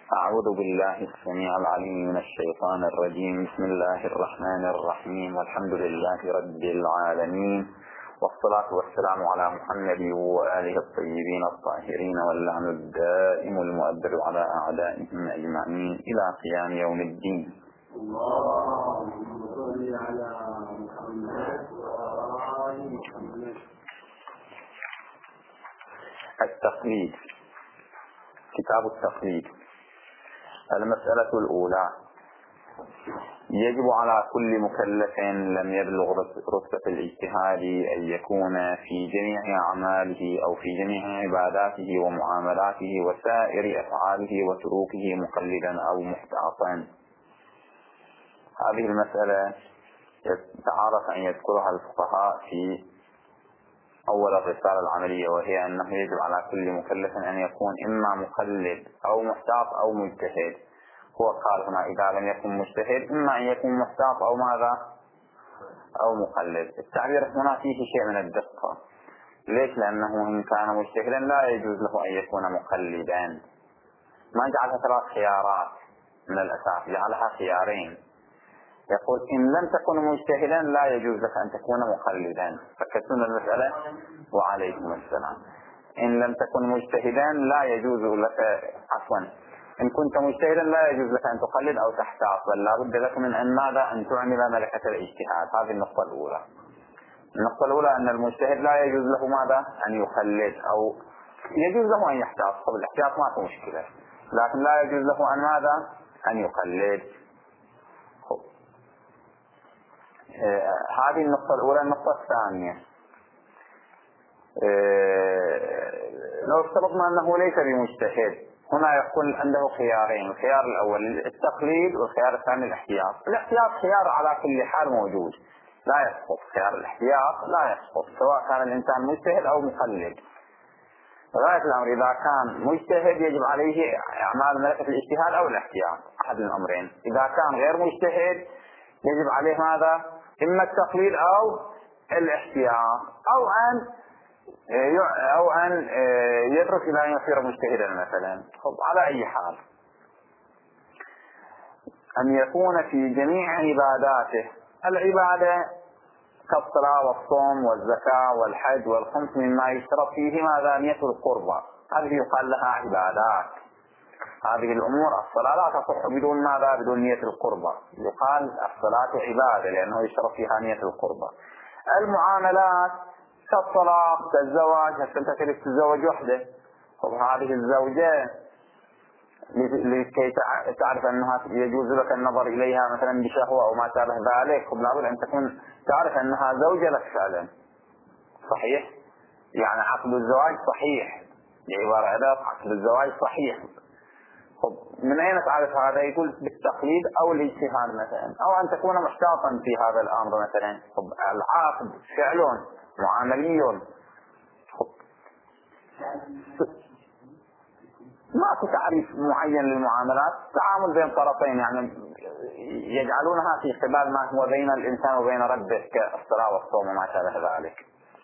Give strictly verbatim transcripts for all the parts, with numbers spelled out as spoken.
أعوذ بالله السميع العليم من الشيطان الرجيم. بسم الله الرحمن الرحيم، والحمد لله رب العالمين، والصلاة والسلام على محمد وآله الطيبين الطاهرين، واللعن الدائم المؤبد على أعدائهم أجمعين إلى قيام يوم الدين. اللهم صل على محمد وآل محمد. التقليد. كتاب التقليد. المسألة الأولى: يجب على كل مكلف لم يبلغ رتبة الاجتهاد أن يكون في جميع أعماله أو في جميع عباداته ومعاملاته وسائر أفعاله وتروكه مقلدا أو محتاطا. هذه المسألة تعارف أن يذكرها الفقهاء في أول الرسالة العملية، وهي أنه يجب على كل مكلف أن يكون إما مقلد أو محتاط أو مجتهد. هو قال هنا إذا لم يكن مجتهد إما أن يكون محتاط أو ماذا أو مقلد. التعبير هنا فيه شيء من الدقة. ليش؟ لأنه إن كان مجتهدا لا يجوز له أن يكون مقلدا. ما جعلها ثلاث خيارات من الأساس، جعلها خيارين. يقول إن لم تكن مجتهدا لا يجوز لك أن تكون مقلدا. فكتون المسألة. وعليكم السلام. إن لم تكن مجتهدا لا يجوز لك، عفوا إن كنت مجتهدا لا يجوز لك أن تقلد أو تحتاط، بل لا بد لك من أن ماذا أن تعمل ملكة الاجتهاد. هذه النقطة الأولى. النقطة الأولى أن المجتهد لا يجوز له ماذا أن يقلد، أو يجوز له أن يحتاط. طب الاحتياط ما في مشكلة، لكن لا يجوز له أن ماذا أن يقلد. آه هذه النقطة الأولى. النقطة الثانية: آه لو افترضنا أنه ليس بمجتهد، هنا يكون عنده خيارين: الخيار الأول التقليد، والخيار الثاني الاحتياط. الاحتياط خيار على كل حال موجود، لا يسقط. خيار الاحتياط لا يسقط سواء كان الإنسان مجتهد أو مقلد. غاية الأمر إذا كان مجتهد يجب عليه أعمال ملكة الاجتهاد أو الاحتياط، أحد الأمرين. إذا كان غير مجتهد يجب عليه ماذا؟ إما التقليد أو الاحتياط، أو أن أو أن يترك إلى أن يصير مجتهدا مثلا. على أي حال أن يكون في جميع عباداته. العبادة كالصلاة والصوم والزكاة والحج والخمس مما يشترط فيه ماذا؟ نية القربة. هذه يقال لها عبادات. هذه الأمور الصلاة لا تصح بدون ماذا؟ بدون نية القربة. يقال الصلاة عبادة لأنه يشترط فيها نية القربة. المعاملات كالصلاة كالزواج، هل أنت تريد تتزوج وحده؟ طب هذه الزوجة لكي تعرف أنها يجوز لك النظر إليها مثلا بشهوة أو ما شابه ذلك، طب لابد أن تكون تعرف أنها زوجة لك فعلا. صحيح؟ يعني عقد الزواج صحيح، بعبارة أداة عقد الزواج صحيح. طب من أين تعرف هذا؟ يقول بالتقليد أو الاجتهاد مثلا، أو أن تكون محتاطا في هذا الأمر مثلا. طب العقد فعل معاملي. ماكو تعريف معين للمعاملات، تعامل بين طرفين، يعني يجعلونها في قبال ما هو بين الإنسان وبين ربه كالصلاة والصوم وما شابه ذلك.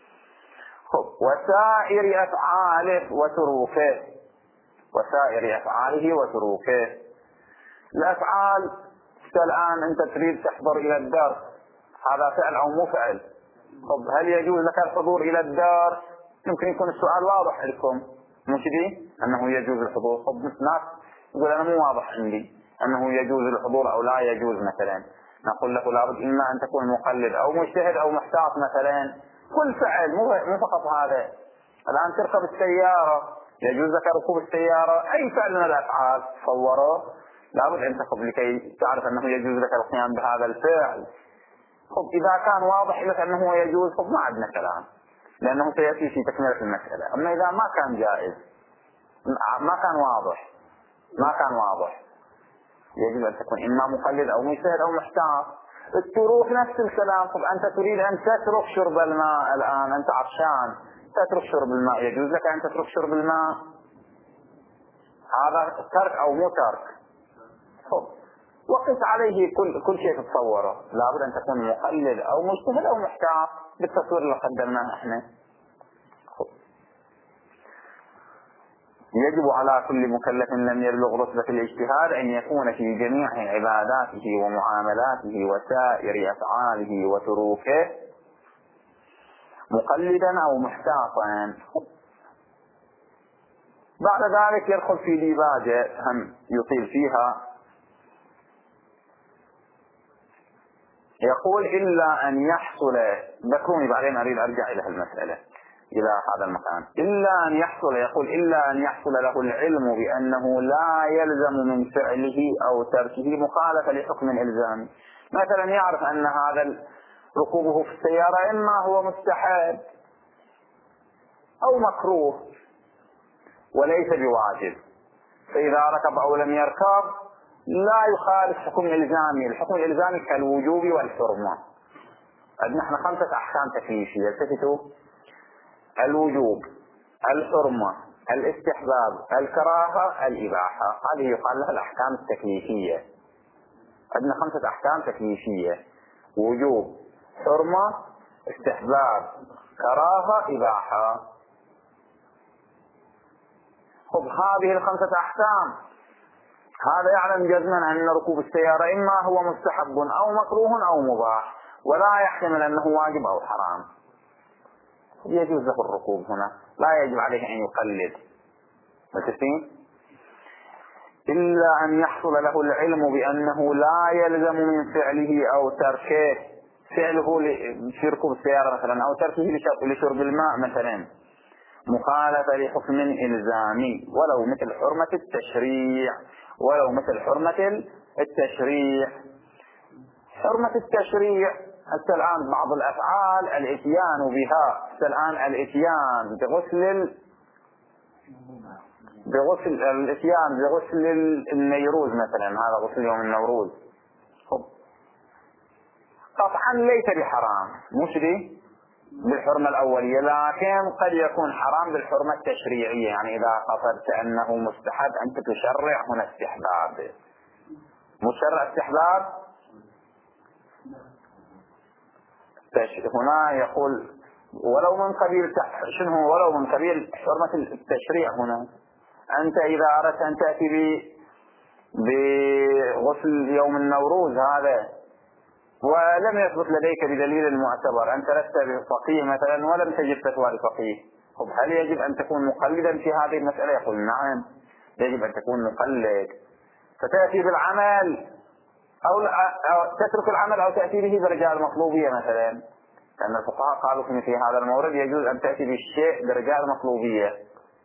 وسائر أفعاله وتروكه. وسائر أفعاله وتروكه. الأفعال الآن أنت تريد تحضر إلى الدار، هذا فعل أو مو فعل؟ طب هل يجوز لك الحضور إلى الدار؟ يمكن يكون السؤال واضح لكم، مش دي أنه يجوز الحضور. طب ناس يقول أنا مو واضح عندي أنه يجوز الحضور أو لا يجوز مثلا. نقول له لابد إما أن تكون مقلد أو مجتهد أو محتاط مثلا. كل فعل، مو فقط هذا. الآن تركب السيارة، يجوز لك ركوب السيارة. أي فعل من الأفعال تصوره لابد أن تقف لكي تعرف أنه يجوز لك القيام بهذا الفعل. طب إذا كان واضح لك أنه يجوز، طب ما عندنا كلام، لأنه سيأتي في تكملة المسألة. أما إذا ما كان جائز، ما كان واضح ما كان واضح يجب أن تكون إما مقلد أو مجتهد أو محتاط. التروك نفس الكلام. طب أنت تريد أن تترك شرب الماء الآن، أنت عطشان، تترك شرب الماء، يجوز لك أن تترك شرب الماء؟ هذا ترك أو مو ترك؟ طب وقف عليه كل كل شيء تتصوره. لابد أن تكون مقلد أو مجتهد أو محتاط بالتصوير اللي قدمناه احنا. يجب على كل مكلف لم يبلغ رتبة الاجتهاد أن يكون في جميع عباداته ومعاملاته وسائر أفعاله وتروكه مقلدا أو محتاطا. بعد ذلك يدخل في ديباجة هم يطيل فيها، يقول إلا أن يحصل، ذكروني بعدين أريد أرجع إلى المسألة إلى هذا المكان. إلا أن يحصل، يقول إلا أن يحصل له العلم بأنه لا يلزم من فعله أو تركه مخالفة لحكم الإلزام. مثلا يعرف أن هذا ركوبه في السيارة إما هو مستحب أو مكروه وليس بواجب، فإذا ركب أو لم يركب لا يخالف حكم الإلزامي. الحكم الإلزامي كالوجوب والحرمة. نحن خمسة أحكام تكليفية، التفتوا: الوجوب، الحرمة، الاستحباب، الكراهة، الإباحة. هذه يقال لها الأحكام التكليفية. عندنا خمسة أحكام تكليفية: وجوب، حرمة، استحباب، كراهة، إباحة. خب هذه الخمسة أحكام، هذا يعلم جزما أن ركوب السيارة إما هو مستحب أو مكروه أو مباح، ولا يحتمل أنه واجب أو حرام. يجوز له الركوب هنا، لا يجب عليه أن يقلد. متفقين؟ إلا أن يحصل له العلم بأنه لا يلزم من فعله أو تركه، فعله لركوب السيارة مثلا أو تركه لشرب الماء مثلا مخالفة لحكم إلزامي، ولو مثل حرمة التشريع، ولو مثل حرمة التشريع. حرمة التشريع حتى الآن بعض الأفعال الاتيان بها، حتى الآن الاتيان بغسل بغسل الاتيان بغسل النيروز مثلا، هذا غسل يوم النوروز، قطعا ليس بحرام، مش دي بالحرمة الأولية، لكن قد يكون حرام بالحرمة التشريعية. يعني إذا قصدت أنه مستحب أنت تشرع هنا استحباب، مشرع استحباب. هنا يقول ولو من قبيل، شنو هو ولو من قبيل حرمة التشريع. هنا أنت إذا أردت أن تأتي بغسل يوم النوروز هذا ولم يثبت لديك بدليل معتبر، أنت لست بفقيه مثلا ولم تجد فتوى الفقيه، هل يجب أن تكون مقلدا في هذه المسألة؟ يقول نعم، يجب أن تكون مقلد، فتأتي بالعمل أو, أو تترك العمل أو تأتي به برجاء المطلوبية مثلا، لأن الفقهاء قالوا في مثل هذا المورد يجوز أن تأتي بالشيء برجاء المطلوبية.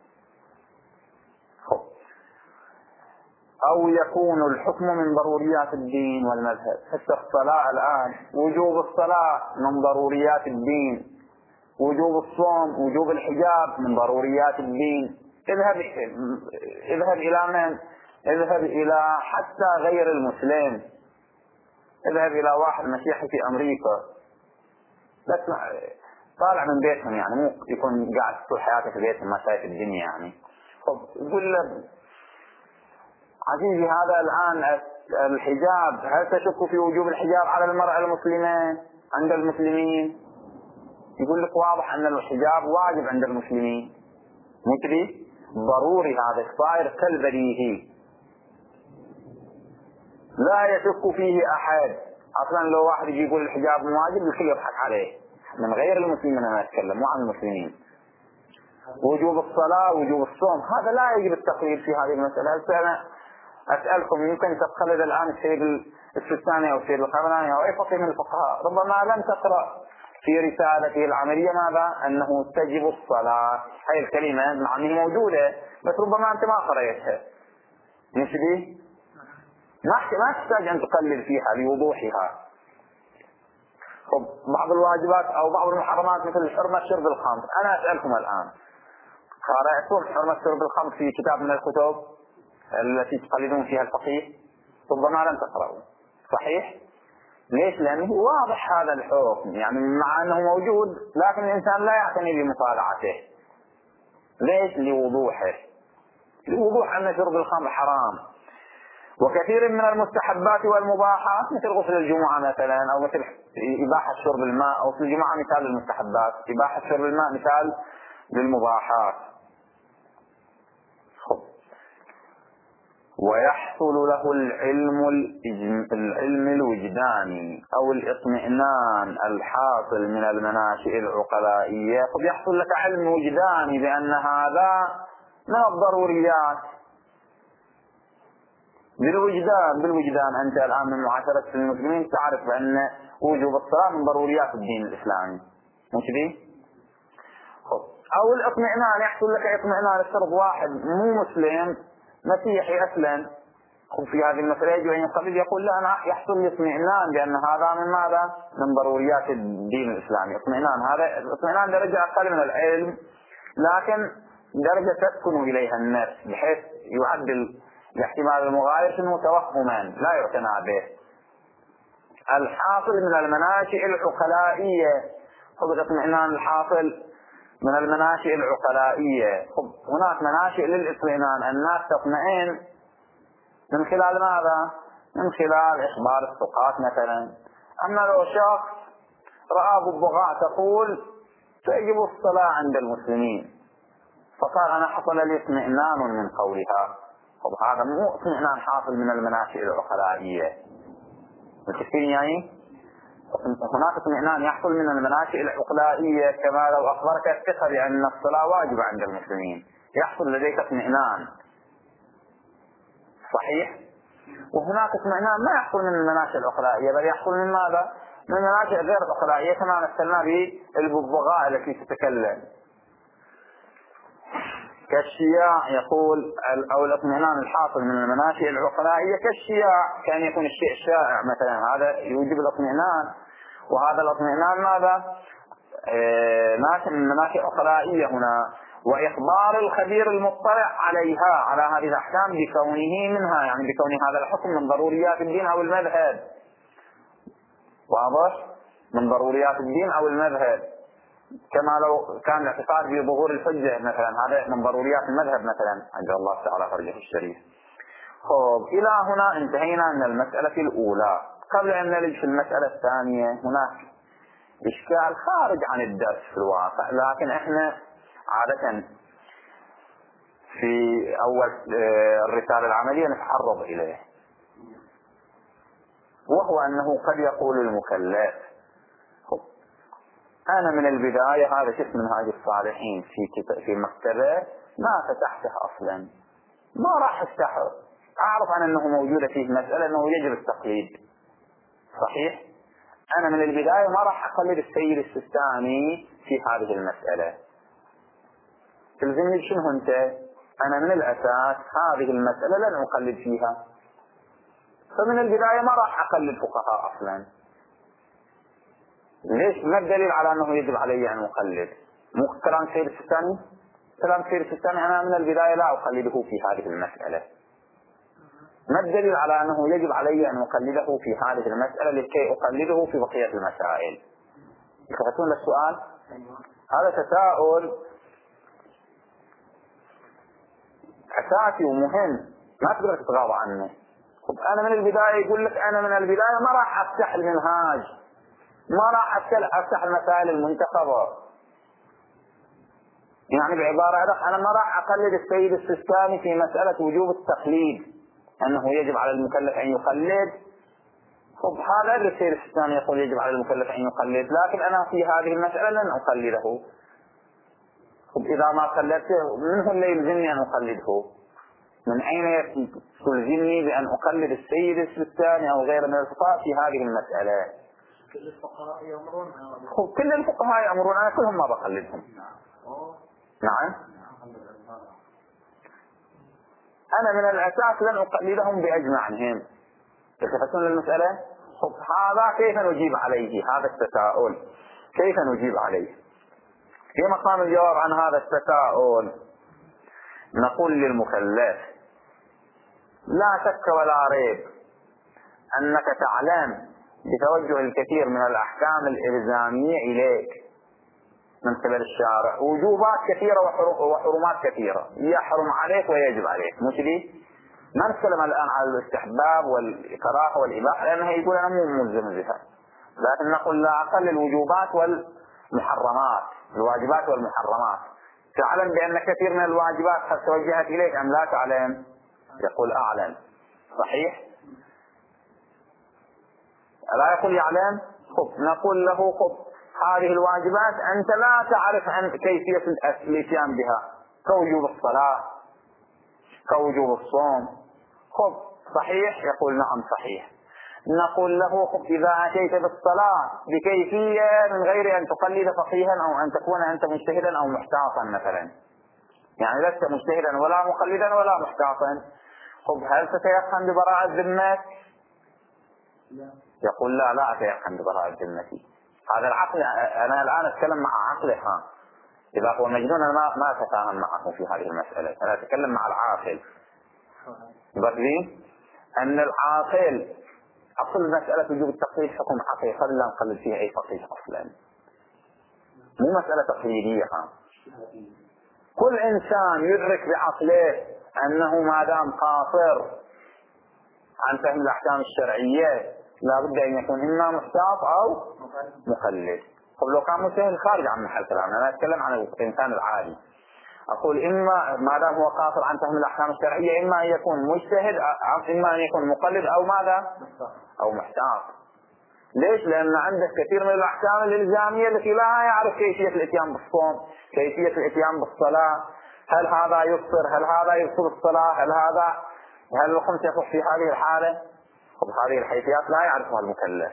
أو يكون الحكم من ضروريات الدين والمذهب. حتى الصلاة الآن، وجوب الصلاة من ضروريات الدين، وجوب الصوم، وجوب الحجاب من ضروريات الدين. اذهب اذهب إلى من؟ اذهب إلى حتى غير المسلم، اذهب إلى واحد مسيحي في أمريكا بس طالع من بيتهم، يعني مو يكون قاعد طول حياته في بيتهم ما شايف الدنيا يعني. طب يقول له عزيزي هذا الآن الحجاب، هل تشك في وجوب الحجاب على المرأة المسلمة عند المسلمين؟ يقول لك واضح أن الحجاب واجب عند المسلمين، مثلي ضروري، هذا صاير كالبديهي لا يشك فيه أحد. أصلا لو واحد يجي يقول الحجاب واجب الكل يضحك عليه، من غير المسلمين أنا أتكلم مو عن المسلمين. وجوب الصلاة، وجوب الصوم، هذا لا يجب التقليد في هذه المسألة. أنا أسألكم، يمكن تقلد الآن السيد السيستاني أو السيد القرناني أو أي فقيه من الفقهاء، ربما لم تقرأ في رسالته العملية ماذا؟ أنه تجب الصلاة، هاي الكلمة مع أنها موجودة بس ربما أنت ما قرأتها، مش دي؟ ما تحتاج أن تقلد فيها لوضوحها. طب بعض الواجبات أو بعض المحرمات مثل حرمة شرب الخمر، أنا أسألكم الآن، قرأتم حرمة شرب الخمر في كتاب من الكتب التي تقلدون فيها الفقيه؟ ربما لم تقرأوا، صحيح؟ ليش؟ لأنه واضح هذا الحكم، يعني مع أنه موجود لكن الإنسان لا يعتني بمطالعته. ليش؟ لوضوحه، لوضوح أن شرب الخمر حرام. وكثير من المستحبات والمباحات مثل غسل الجمعة مثلا، أو مثل إباحة شرب الماء، أو غسل الجمعة مثال للمستحبات، إباحة شرب الماء مثال للمباحات. ويحصل له العلم العلم الوجداني أو الاطمئنان الحاصل من المناشئ العقلائية، قد يحصل لك علم وجداني بأن هذا من الضروريات. بالوجدان بالوجدان أنت الآن من معاشرة المسلمين تعرف بأن وجوب الصلاة من ضروريات الدين الإسلامي، مش دي؟ أو الاطمئنان، يحصل لك اطمئنان الشرط واحد مو مسلم مسيحي أسلم في هذه المسألة يجب أن يقلد يقول لا أنا يحصل لي اطمئنان بأن هذا من ماذا؟ من ضروريات الدين الإسلامي. اطمئنان هذا اطمئنان درجة أقل من العلم، لكن درجة تسكن إليها النفس بحيث يعدل الاحتمال المغاير انه توهما لا يعتنى به. الحاصل من المناشئ العقلائية، خذ الاطمئنان الحاصل من المناشئ العقلائية. هناك مناشئ للاطمئنان، الناس تطمئن من خلال ماذا؟ من خلال إخبار الثقات مثلا. أما لو شخص رأى بالضغاء تقول تجب الصلاة عند المسلمين، فقال أنا حصل لي اطمئنان من قولها، طب هذا مو اطمئنان حاصل من المناشئ العقلائية. متفقين يعني؟ هناك اطمئنان يحصل من المناشئ العقلائية كما لو أخبرك الثقة بأن الصلاة واجبة عند المسلمين، يحصل لديك اطمئنان صحيح. وهناك اطمئنان ما يحصل من المناشئ العقلائية بل يحصل من ماذا؟ من المناشئ غير العقلائية كما مثلنا بالببغاء التي تتكلم. كالشياع يقول أو الاطمئنان الحاصل من المناشئ العقلائية كالشياع، كان يكون الشيء شائع مثلا، هذا يوجب الاطمئنان. وهذا الاطمئنان ماذا؟ آه ناشئ من مناشئ عقلائية هنا. وإخبار الخبير المطلع عليها على هذه الأحكام بكونه منها، يعني بكون هذا الحكم من ضروريات الدين أو المذهب. واضح؟ من ضروريات الدين أو المذهب، كما لو كان الاعتقاد بظهور الحجة مثلا، هذا من ضروريات المذهب مثلا عند الله تعالى فرجه الشريف. خب إلى هنا انتهينا من المسألة الأولى. قبل أن نلج في المسألة الثانية هناك إشكال خارج عن الدرس في الواقع، لكن احنا عادة في أول الرسالة العملية نتعرض إليه، وهو أنه قد يقول المكلف أنا من البداية هذا شيء منهاج الصالحين في في مكتبة ما فتحته أصلا، ما راح أفتحه، أعرف عن أنه موجودة فيه مسألة أنه يجب التقليد صحيح. أنا من البداية ما راح أقلد السيد السيستاني في هذه المسألة. تلزمني شنو أنت؟ أنا من الأساس هذه المسألة لن أقلد فيها، فمن البداية ما راح أقلد فقهاء أصلا. ليش؟ ما الدليل على أنه يجب علي أن أقلد؟ مو كلام السيد السيستاني؟ كلام السيد السيستاني أنا من البداية لا أقلده في هذه المسألة. ما الدليل على أنه يجب علي أن أقلده في هذه المسألة لكي أقلده في بقية المسائل؟ تفهمون السؤال؟ هذا تساؤل أساسي ومهم ما تقدر تتغاضى عنه. أنا من البداية يقول لك أنا من البداية ما راح أفتح المنهاج، ما راح أفتح المسائل المنتخبة. يعني بعبارة أدق أنا ما راح أقلد السيد السيستاني في مسألة وجوب التقليد، أنه يجب على المكلف أن يقلد. طب هذا السيد السيستاني يقول يجب على المكلف أن يقلد، لكن أنا في هذه المسألة لن أقلده. طب إذا ما قلدته منه اللي يلزمني أن أقلده؟ من أين تلزمني بأن أقلد السيد السيستاني أو غيره من الفقهاء في هذه المسألة؟ كل الفقهاء يأمرون. كل الفقهاء يأمرون، أنا كلهم ما بقلدهم. نعم. أنا من الأساس لن أقلدهم بأجمعهم. تفهمون المسألة؟ هذا كيف نجيب عليه هذا التساؤل؟ كيف نجيب عليه؟ في مقام الجواب عن هذا التساؤل نقول للمكلف لا شك ولا ريب أنك تعلم بتوجه الكثير من الأحكام الإلزامية إليك من قبل الشارع وجوبات كثيرة وحرمات كثيرة يحرم عليك ويجب عليك، مش دي؟ ما نتكلم الآن على الاستحباب والإكراه والإباحة لأنها يقول أنا مو ملزم بها، لكن نقول لا أقل الوجوبات والمحرمات، الواجبات والمحرمات. تعلم بأن كثير من الواجبات قد توجهت إليك أم لا تعلم؟ يقول أعلم، صحيح؟ لا يقول يعلم. خب نقول له خب هذه الواجبات أنت لا تعرف عن كيفية الإتيان بها، كوجوب الصلاة كوجوب الصوم. خب صحيح؟ يقول نعم صحيح. نقول له خب إذا أتيت بالصلاة بكيفية من غير أن تقلد فقيها أو أن تكون أنت مجتهدا أو محتاطا مثلا، يعني لست مجتهدا ولا مقلدا ولا محتاطا، خب هل تتيقن ببراءة ذمتك؟ يقول لا لا أتيقن ببراءة ذمتي. هذا العقل، أنا الآن أتكلم مع عقله. ها إذا هو مجنون أنا ما ما أتفاهم معه في هذه المسألة، أنا أتكلم مع العاقل. بدري أن العاقل أصل مسألة وجوب التقليد حكم عقلي، خلينا نقلد فيها أي فقيه أصلا، مو مسألة تقليدية. كل إنسان يدرك بعقله أنه ما دام قاصر عن فهم الأحكام الشرعية لا بد أن يكون إما محتاط أو مقلد. طب لو كان مجتهد خارج عن محل كلامنا، أنا أتكلم عن الإنسان العادي. أقول إما ما دام هو قاصر عن فهم الأحكام الشرعية إما أن يكون مجتهد، إما أن يكون مقلد أو ماذا؟ أو محتاط. ليش؟ لأن عندك كثير من الأحكام الإلزامية التي لا يعرف كيفية الإتيان بالصوم، كيفية الإتيان بالصلاة، هل هذا يفطر، هل هذا يفطر الصلاة، هل هذا هل الخمس يصح في هذه الحالة. وبهذه الحيثيات لا يعرفها المكلف.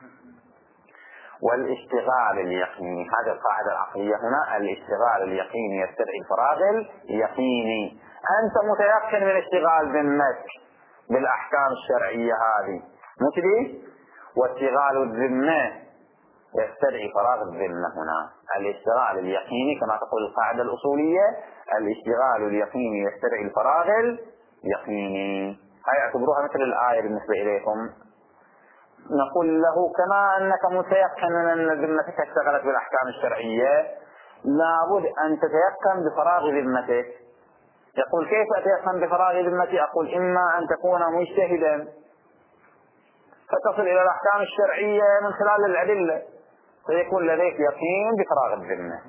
والاشتغال اليقيني، هذه القاعدة العقلية هنا، الاشتغال اليقيني يستدعي الفراغ اليقيني. أنت متيقن من اشتغال ذمتك بالأحكام الشرعية هذه، مو كذي؟ واشتغال الذمة يستدعي فراغ الذمة. هنا الاشتغال اليقيني كما تقول القاعدة الأصولية، الاشتغال اليقيني يستدعي الفراغ اليقيني. هاي اعتبروها مثل الآية بالنسبة إليكم. نقول له كما أنك متيقن أن ذمتك اشتغلت بالأحكام الشرعية لابد أن تتيقن بفراغ ذمتك. يقول كيف أتيقن بفراغ ذمتي؟ أقول إما أن تكون مجتهدا فتصل إلى الأحكام الشرعية من خلال الأدلة فيكون لديك يقين بفراغ الذمة.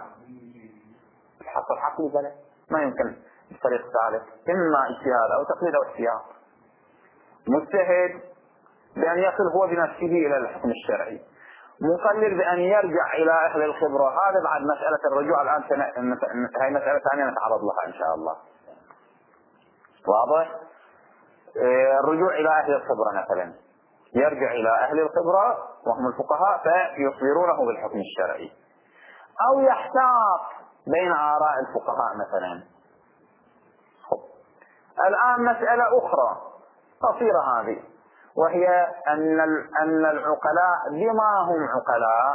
الحق الحقلي بلا ما يمكن بطريق ثالث، إما اجتهاد أو تقليد أو احتياط. مجتهد بأن يصل هو بنفسه إلى الحكم الشرعي، مقلد بأن يرجع إلى أهل الخبرة. هذا بعد مسألة الرجوع الآن سنة... هاي مسألة ثانية نتعرض لها إن شاء الله. واضح؟ الرجوع إلى أهل الخبرة مثلا، يرجع إلى أهل الخبرة وهم الفقهاء فيخبرونه بالحكم الشرعي، أو يحتاط بين آراء الفقهاء مثلا. الآن مسألة أخرى قصيرة هذه، وهي أن أن العقلاء بما هم عقلاء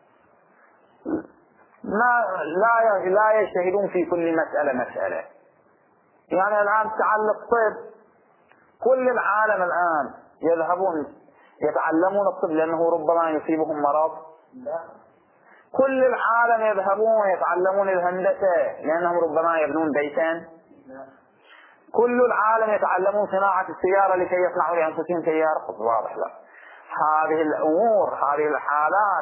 ما لا لا يجتهدون في كل مسألة مسألة. يعني الآن تعلق طب، كل العالم الآن يذهبون يتعلمون الطب لأنه ربما يصيبهم مرض. كل العالم يذهبون يتعلمون الهندسة لأنهم ربما يبنون بيتا. كل العالم يتعلمون صناعة السيارة لكي يصنعوا لأنفسهم سيارة. واضح؟ لا، هذه الأمور هذه الحالات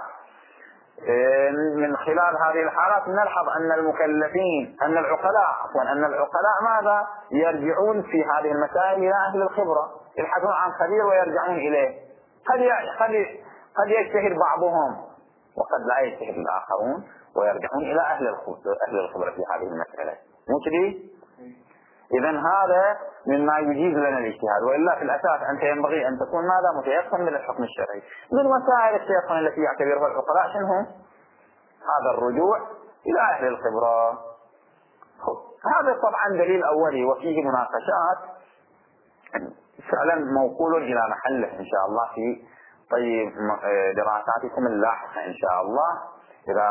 من خلال هذه الحالات نلحظ أن المكلفين أن العقلاء عفوا أن العقلاء ماذا؟ يرجعون في هذه المسائل إلى أهل الخبرة، يبحثون عن خبير ويرجعون إليه. قد قد قد يجتهد بعضهم وقد لا يجتهد الآخرون ويرجعون إلى أهل أهل الخبرة في هذه المسألة. مو كذي؟ إذن هذا مما يجيز لنا الاجتهاد، وإلا في الأساس أنت ينبغي أن تكون ماذا؟ متيقن من الحكم الشرعي. من وسائل التيقن التي يعتبرها العقلاء شنو؟ هذا الرجوع إلى أهل الخبرة. هذا طبعا دليل أولي وفيه مناقشات فعلا موصول إلى محله إن شاء الله في طيب دراساتكم اللاحقة إن شاء الله. إذا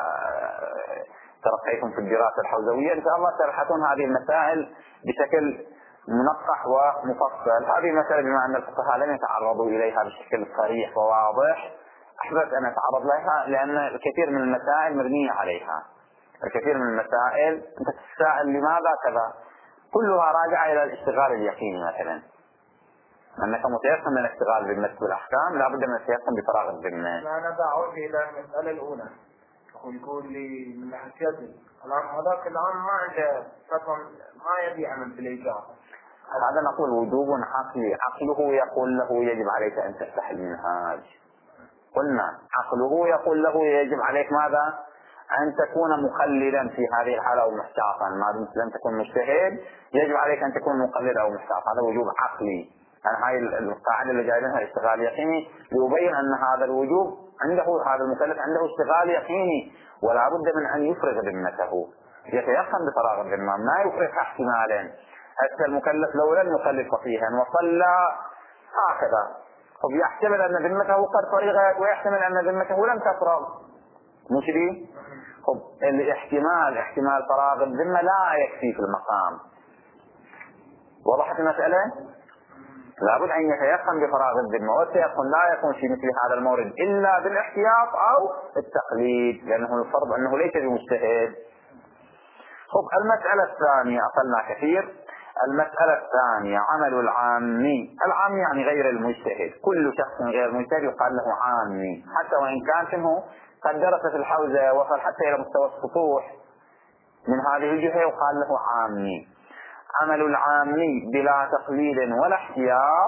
ترقيتم في الدراسة الحوزوية إن شاء الله تبحثون هذه المسائل بشكل منقح ومفصل. هذه المسألة بما أن الفقهاء لم يتعرضوا إليها بشكل صريح وواضح أحببت أن أتعرض لها لأن الكثير من المسائل مبنية عليها. الكثير من المسائل أنت تتساءل لماذا كذا، كلها راجعة إلى الاشتغال اليقيني. مثلا أنك متيقن من الاشتغال بالنسبة للأحكام لا بد من التيقن بفراغ الذمة. أنا بعود إلى المسألة الأولى، يقول لي من ناحية الآن هذاك الآن ما عنده فترة ما يبي يعمل بالإجابة، هذا نقول وجوب عقلي، عقله يقول له يجب عليك أن تفتح المنهاج. قلنا عقله يقول له يجب عليك ماذا؟ أن تكون مخلدا في هذه الحالة أو محتاطا، ما دمت لم تكن مجتهد يجب عليك أن تكون مقلد أو محتاط، هذا وجوب عقلي. يعني هاي القاعدة اللي جايبينها اشتغال يقيني يبين أن هذا الوجوب عنده، هذا المكلف عنده اشتغال يقيني، ولا بد من أن يفرغ ذمته، يتيقن بفراغ الذمة، ما يفرغ احتمالا. حتى المكلف لو لم يصلي فقيها وصلى هكذا ويحتمل أن ذمته قد فرغت ويحتمل أن ذمته لم تفرغ، مش دي؟ خب الاحتمال احتمال فراغ الذمة لا يكفي في المقام. وضحت المسألة؟ لابد أن يتيقن بفراغ الذمة، والتيقن لا يكون في مثل هذا المورد إلا بالاحتياط أو التقليد، لأنه الفرض أنه ليس بمجتهد. خب المسألة الثانية أقلنا كثير. المسألة الثانية عمل العامي. العامي يعني غير المجتهد، كل شخص غير مجتهد يقال له عامي، حتى وإن كان شنو قد درس في الحوزة وصل حتى إلى مستوى السطوح، من هذه الجهة يقال له عامي. عمل العامي بلا تقليد ولا احتياط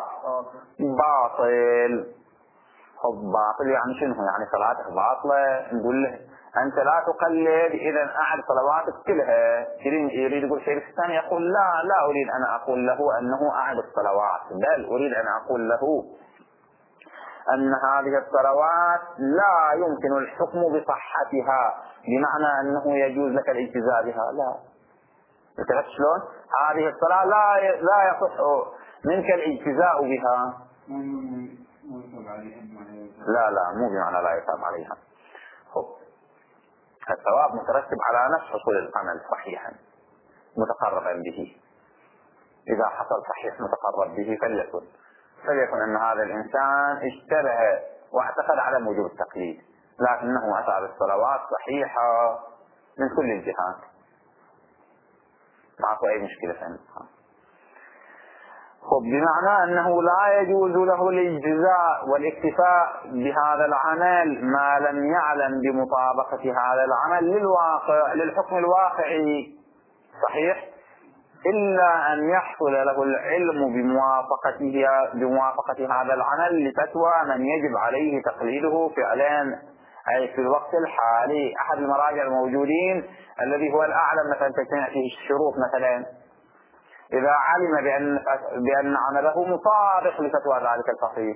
باطل. خب باطل يعني شنو؟ يعني صلاتك باطلة، نقول له أنت لا تقلد إذا أعد صلواتك كلها. يريد يقول شيء الثاني يقول لا لا أريد أن أقول له أنه أعد الصلوات، بل أريد أن أقول له أن هذه الصلوات لا يمكن الحكم بصحتها، بمعنى أنه يجوز لك الاجتزاء بها. لا، انتبهت شلون؟ هذه الصلاة لا لا يصح منك الاجتزاء بها. لا لا مو بمعنى لا يثاب عليها. الثواب مترتب على نفس حصول العمل صحيحا متقربا به. إذا حصل صحيح متقرب به فليكن فليكن أن هذا الإنسان اشتبه واعتقد على وجوب التقليد، لكنه أتى بالصلوات صحيحة من كل الجهات، معكو أي مشكلة في الامتحان. خب بمعنى أنه لا يجوز له الاجتزاء والاكتفاء بهذا العمل ما لم يعلم بمطابقة هذا العمل للواقع للحكم الواقعي صحيح، إلا أن يحصل له العلم بموافقته بموافقة هذا العمل لفتوى من يجب عليه تقليده فعلا، أي في الوقت الحالي. أحد المراجع الموجودين الذي هو الأعلم مثلا تجتمع فيه الشروط، مثلا إذا علم بأن بأن عمله مطابق لفتوى ذلك الفقيه.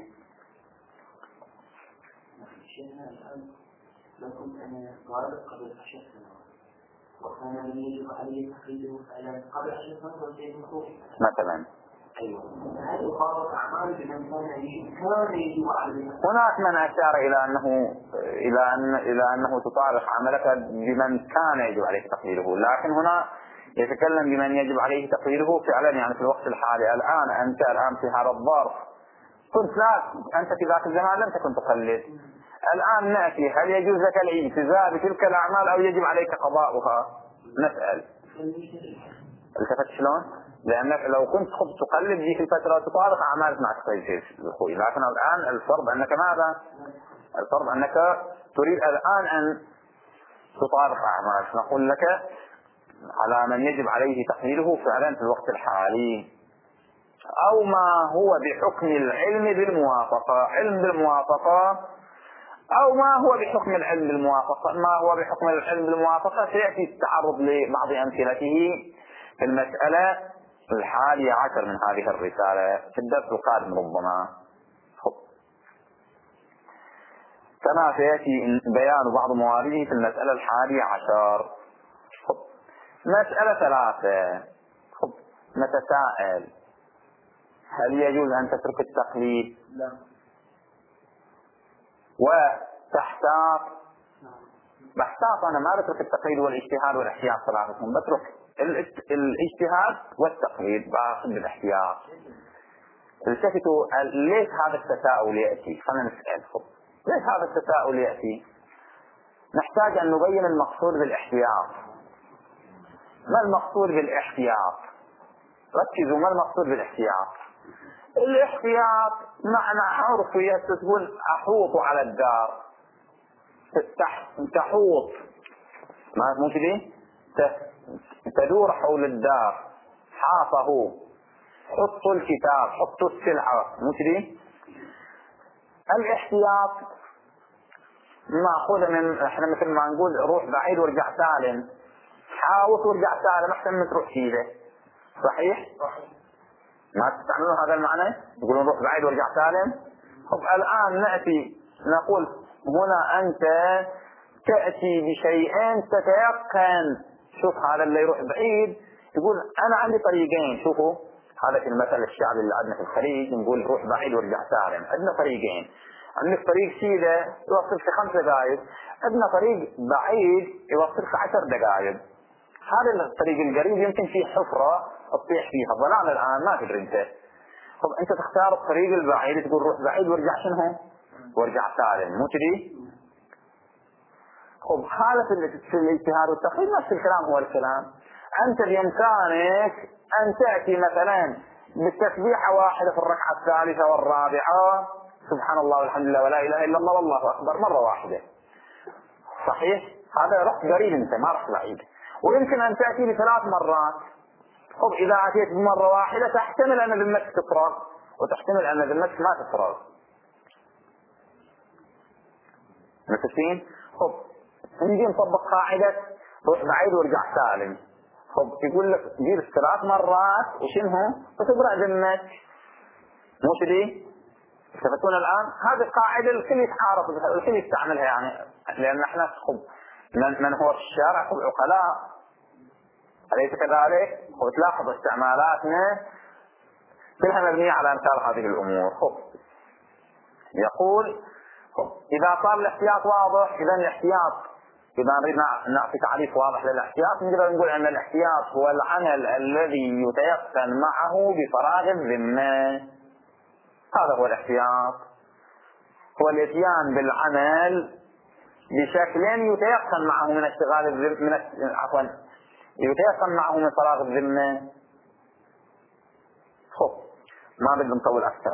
لو كنت أنا طالب قبل عشر سنوات وكان من يجب عليه تقليده فعلا قبل عشر سنوات وشيء مخوف مثلا، أيوة، هل يقابل أعمال بمن كان كان يجب عليه؟ هناك من أشار إلى أنه إلى أن إلى أنه تطابق عملك بمن كان يجب عليه تقليده، لكن هنا يتكلم بمن يجب عليه تقليده فعلا، يعني في الوقت الحالي. الآن أنت الآن في هذا الظرف كنت لا أنت في ذاك الزمان لم تكن تقلد، الآن نأتي هل يجوز لك الاجتزاء بتلك الأعمال أو يجب عليك قضاؤها؟ نسأل. التفت شلون؟ لأنك لو كنت تقلد ذيك الفترة تطابق أعمالك مع الصيف الأخوي، لكن الآن الفرض أنك ماذا؟ الفرض أنك تريد الآن أن تطابق أعمالك. نقول لك على من يجب عليه تقليده فعلا في الوقت الحالي، أو ما هو بحكم العلم بالموافقة، علم بالموافقة، أو ما هو بحكم العلم بالموافقة. ما هو بحكم العلم بالموافقة سيأتي التعرض لبعض أمثلته في المسألة الحادية عشر من هذه الرسالة في الدرس القادم ربما. كما سيأتي بيان بعض موارده في المسألة الحادية عشر. مسألة ثلاثة. نتساءل هل يجوز أن تترك التقليد؟ لا. وتحتاط؟ بحتاط أنا ما بترك التقليد والاجتهاد والاحتياط ثلاثتهم، بترك الاجتهاد والتقليد باخذ بالاحتياط. التفتوا ليش هذا التساؤل يأتي؟ خلينا نسأل ليش هذا التساؤل يأتي؟ نحتاج أن نبين المقصود بالاحتياط. ما المقصود بالاحتياط؟ ركزوا، ما المقصود بالاحتياط؟ الاحتياط معنى عرفي تقول أحوط على الدار، تحوط ما ممكن تدور حول الدار، حاطه حطوا الكتاب، حطوا السلعة، مو كذي؟ الاحتياط ماخوذة من احنا مثل ما نقول روح بعيد وارجع سالم، حاول وارجع سالم احسن من تروح كذا. صحيح؟ ما تستعملون هذا المعنى؟ يقولون روح بعيد وارجع سالم. طب الآن نأتي نقول هنا أنت تأتي بشيئين تتيقن. شوف هذا اللي يروح بعيد يقول أنا عندي طريقين. شوفوا هذا المثل الشعبي اللي عندنا في الخليج نقول روح بعيد وارجع سالم. عندنا طريقين، عندك طريق سيدة يوصلك في خمس دقائق، عندنا طريق بعيد يوصلك في عشر دقائق. هذا الطريق القريب يمكن فيه حفرة تطيح فيها ظلام الآن ما تدري انت. طب انت تختار الطريق البعيد تقول روح بعيد وارجع شنو؟ وارجع سالم، مو كذي؟ خب هذا في الاجتهاد والتقليد نفس الكلام هو الكلام. انت بامكانك ان تأتي مثلا بالتسبيحة واحدة في الركعة الثالثة والرابعة سبحان الله والحمد لله ولا اله الا الله والله اكبر مرة واحدة. صحيح؟ هذا رحت قريب انت ما رحت بعيد. ويمكن ان تأتي بثلاث مرات. طب اذا اتيت بمرة واحدة تحتمل ان ذمتك تفرغ وتحتمل ان ذمتك ما تفرغ. متفقين؟ طب نجي نطبق قاعدة روح بعيد وارجع سالم. طب يقول لك جيب ثلاث مرات وشنو وتبرأ ذمتك، مو كذي؟ تفتون الآن هذه القاعدة الكل يتعارف بها الكل يستعملها يعني لأن احنا خب من, من هو في الشارع خب عقلاء أليس كذلك؟ وتلاحظ استعمالاتنا كلها مبنية على أمثال هذه الأمور. خب يقول خب إذا صار الاحتياط واضح إذا الاحتياط إذا نريد نعطي تعريف واضح للاحتياط نقدر نقول أن الاحتياط هو العمل الذي يتيقن معه بفراغ الذمة. هذا هو الاحتياط، هو الاتيان بالعمل بشكل يتيقن معه من اشتغال الذمة من عفوا يتيقن معه من فراغ الذمة. خب ما بدنا نطول أكثر.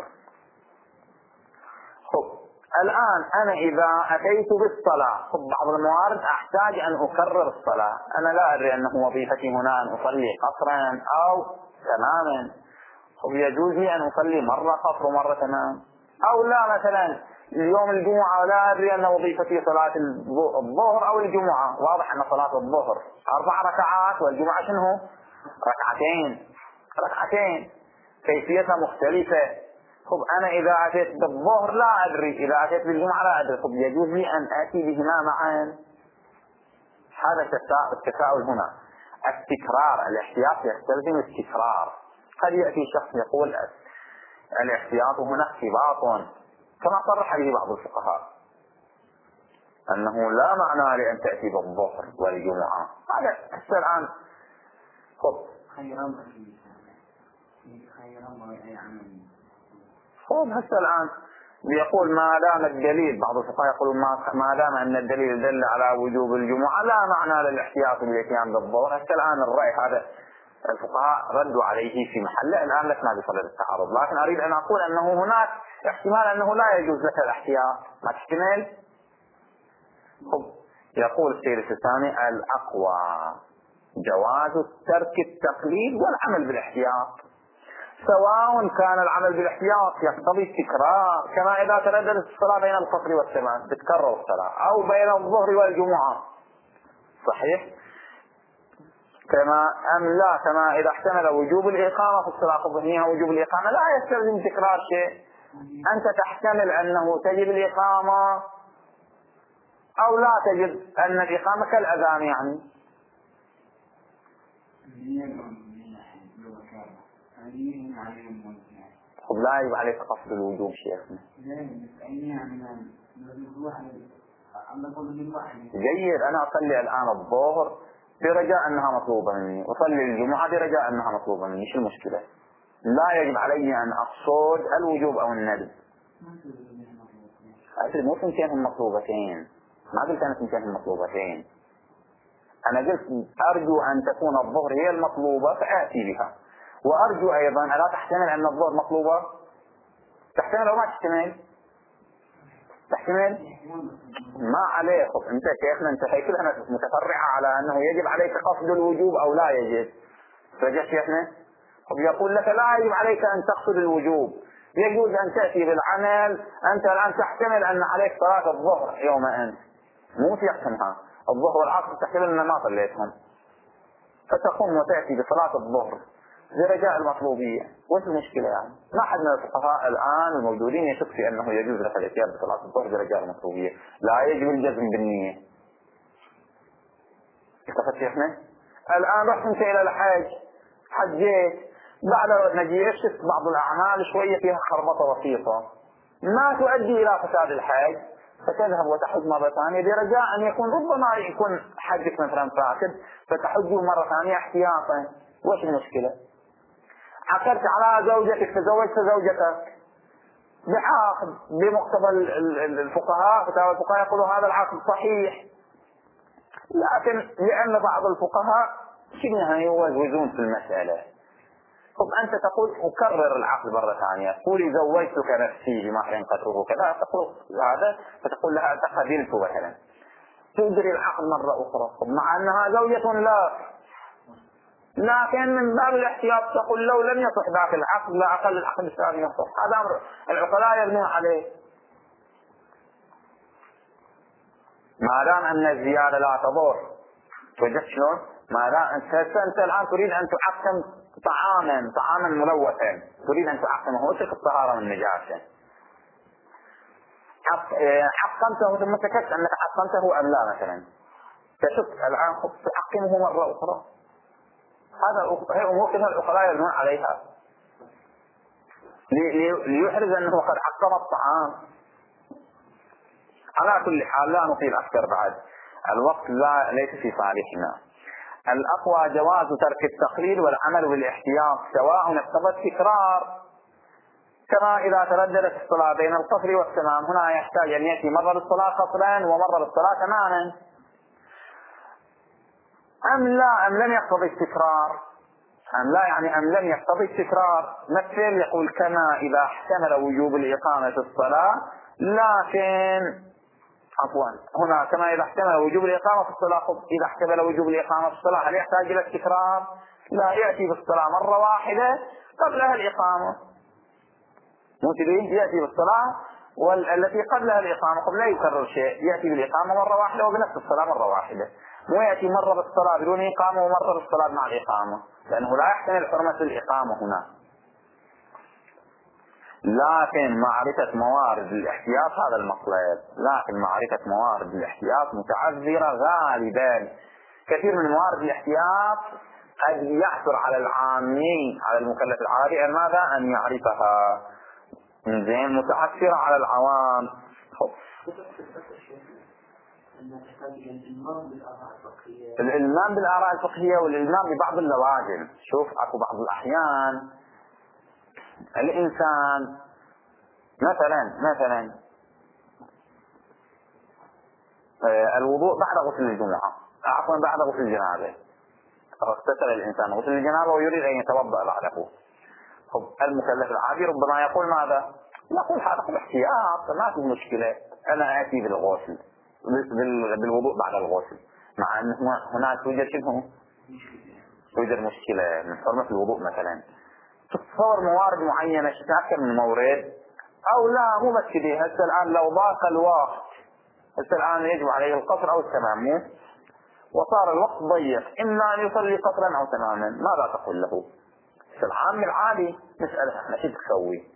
خب الآن أنا إذا أتيت بالصلاة خب بعض الموارد أحتاج أن أكرر الصلاة. أنا لا أدري أنه وظيفتي هنا أن أصلي قصرا أو تماما. خب يجوز لي أن أصلي مرة قصر ومرة تمام أو لا. مثلا اليوم الجمعة لا أدري أن وظيفتي صلاة الظهر أو الجمعة. واضح أن صلاة الظهر أربع ركعات والجمعة شنو؟ ركعتين ركعتين كيفيتها مختلفة. خب أنا إذا أتيت بالظهر لا أدري، إذا أتيت بالجمعة لا أدري. خب يجوز لي أن آتي بهما معا. هذا التساؤل هنا. التكرار الاحتياط يستلزم التكرار. قد يأتي شخص يقول الاحتياط هنا اختباط كما صرح به بعض الفقهاء أنه لا معنى لأن تأتي بالظهر والجمعة. هذا هسه الآن خب خب هسه الآن يقول ما دام الدليل بعض الفقهاء يقولون ما دام أن الدليل دل على وجوب الجمعة لا معنى للاحتياط بالاتيان بالظهر. هسه الآن الرأي هذا الفقهاء ردوا عليه في محله. الآن لسنا بصدد التعارض لكن أريد أن أقول أنه هناك احتمال أنه لا يجوز لك الاحتياط. ما تحتمل؟ خب يقول السيد السيستاني الأقوى جواز ترك التقليد والعمل بالاحتياط سواء كان العمل بالاحتياط يقتضي التكرار كما إذا ترددت الصلاة بين القصر والتمام تتكرر الصلاة أو بين الظهر والجمعة. صحيح؟ كما أم لا كما إذا احتمل وجوب الإقامة في الصلاة الظهرية وجوب الإقامة لا يستلزم تكرار شيء. أنت تحتمل أنه تجب الإقامة أو لا تجب أن الإقامة كالأذان يعني. طب لا يجب عليك قصد الوجوب شيخنا. جيد أنا أصلي الآن الظهر برجاء أنها مطلوبة مني وصلي الجمعة برجاء أنها مطلوبة مني. شو المشكلة؟ لا يجب علي أن أقصد الوجوب أو الندب. أصل مو ثنتين مطلوبتين. ما قلت أنا ثنتين مطلوبتين. أنا قلت أرجو أن تكون الظهر هي المطلوبة فآتي بها وأرجو أيضا ألا تحتمل أن الظهر مطلوبة. تحتمل أو ما تحتمل؟ تحتمل؟ ما عليك. أنت شيخنا انت هي كلها متفرعة على أنه يجب عليك قصد الوجوب أو لا يجب. فجأة شيخنا يقول لك لا يجب عليك أن تقصد الوجوب، يجوز أن تأتي بالعمل، أنت الآن تحتمل أن عليك صلاة الظهر يوم أنت، مو تحتملها الظهر والعصر تحتمل أن ما صليتهم، فتقوم وتأتي بصلاة الظهر برجاء المطلوبية. وش المشكلة يعني؟ ما حد من الفقهاء الآن الموجودين يشك في أنه يجوز لك الاتيان بصلاة الظهر برجاء المطلوبية، لا يجب الجزم بالنية. اتفقت احنا؟ الآن رحت انت إلى الحج، حجيت، بعد مجيئك شفت بعض الأعمال شوية فيها خربطة بسيطة ما تؤدي إلى فساد الحج، فتذهب وتحج مرة ثانية برجاء أن يكون ربما يكون حجك مثلا فاسد فتحج مرة ثانية احتياطا. وش المشكلة؟ عقدت على زوجتك تزوجت زوجتك بعقد بمقتضى الفقهاء، فتاوى الفقهاء يقولوا هذا العقد صحيح، لكن لأن بعض الفقهاء شبه يوزوزون في المسألة. طب أنت تقول أكرر العقد مرة ثانية، قولي زوجتك نفسي بمهر قدره كذا، تقول هذا فتقول لها تقبلت مثلا، تجري العقد مرة أخرى مع أنها زوجة لا، لكن من باب الاحتياط تقول لو لم يصح ذاك العقد لا أقل العقد الثاني يصح. هذا أمر العقلاء يبنون عليه، ما دام أن الزيادة لا تضر. وجدت شلون؟ ما دام أنت أنت الآن تريد أن تحكم طعاما طعاما ملوثا، تريد أن تحكمه وترك الطهارة من النجاسة، حكمته ثم سكت أنك حكمته أم لا مثلا، تشك الآن تحكمه مرة أخرى. هذا هي أمور كثيرة العقلاء يبنون عليها ليحرز أنه قد حكم الطعام. على كل حال لا نطيل أكثر بعد الوقت لا ليس في صالحنا. الأقوى جواز ترك التقليد والعمل بالاحتياط سواء اقتضى التكرار، كما إذا ترددت الصلاة بين القصر والتمام، هنا يحتاج أن يأتي مرة بالصلاة قصرا ومرة بالصلاة تماما، أم لا أم لم يقتضي التكرار، أم لا يعني أم لم يقتضي التكرار. مثل يقول كما إذا احتمل وجوب الإقامة في الصلاة، لكن عفوا هنا كما إذا احتمل وجوب الإقامة في الصلاة، إذا احتمل وجوب الإقامة في الصلاة هل يحتاج إلى التكرار؟ لا، يأتي بالصلاة مرة واحدة قبلها الإقامة، ممكن يأتي بالصلاة والتي قبلها الإقامة قبل لا يكرر شيء، يأتي بالإقامة مرة واحدة وبنفس الصلاة مرة واحدة، مو يأتي مرة بالصلاة بدون إقامة ومرة بالصلاة مع الإقامة، لأنه لا يحتمل حرمة الإقامة هنا. لكن معرفة موارد الاحتياط هذا المطلب، لكن معرفة موارد الاحتياط متعذرة غالبا. كثير من موارد الاحتياط قد يعثر على العامي على المكلف العادي أن ماذا أن يعرفها، زين متعثرة على العوام. الإلمام بالآراء الفقهية والإلمام ببعض اللوازم. شوف أكو بعض الأحيان الإنسان مثلا مثلا الوضوء بعد غسل الجمعة، عفوا بعد غسل الجنابة، اغتسل الإنسان غسل الجنابة ويريد أن يتوضأ بعده، المكلف العادي ربما يقول ماذا؟ يقول هذا احتياط ما في مشكلة، أنا آتي بالغسل بالوضوء بعد الغسل، مع أن هناك توجد شنو؟ توجد مشكلة من حرمة الوضوء مثلا. تتصور موارد معينة تتأكد من مورد أو لا، مو بس كده. هسه الآن لو ضاق الوقت، هسه الآن يجب عليه القصر أو التمام، وصار الوقت ضيق، إما أن يصلي قصرا أو تماما، ماذا تقول له؟ العام العادي نسأله احنا شو تسوي؟